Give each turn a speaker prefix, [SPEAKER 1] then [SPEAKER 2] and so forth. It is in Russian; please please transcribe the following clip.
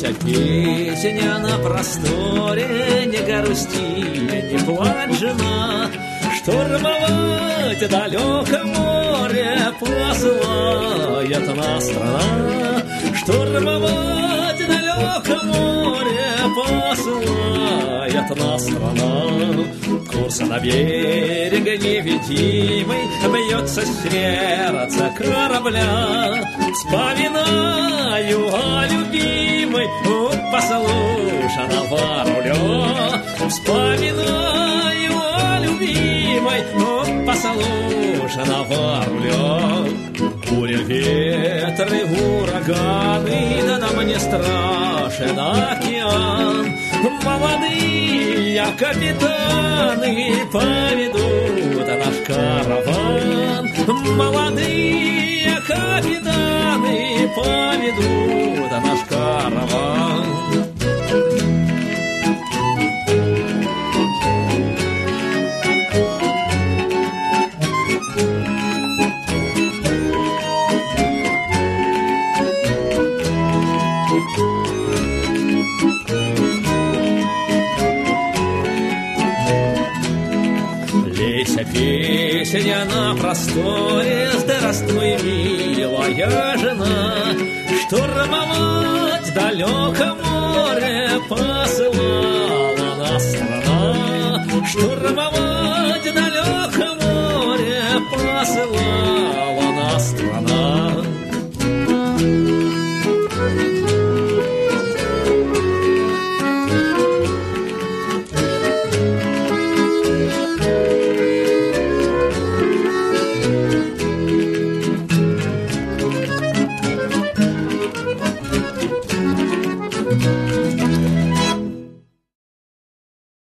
[SPEAKER 1] Лейся песня на просторе, не грусти, не плачь, жена. Штурмовать далеко море посылает нас страна. Штурмовать далеко море посылает нас страна. Курс на берег невидимый, бьется сердце корабля. Вспоминаю о любимой у послушного руля. Вспоминаю о любимой у послушного руля. Буря, ветры, ураганы, да нам не страшен океан. Молодые капитаны поведут наш караван. Молодые капитаны поведут наш караван. Лейся песня на просторе, здравствуй, милая жена. Штурмовать далеко море посылала нас страна. Штурмовать далеко море посылала нас страна.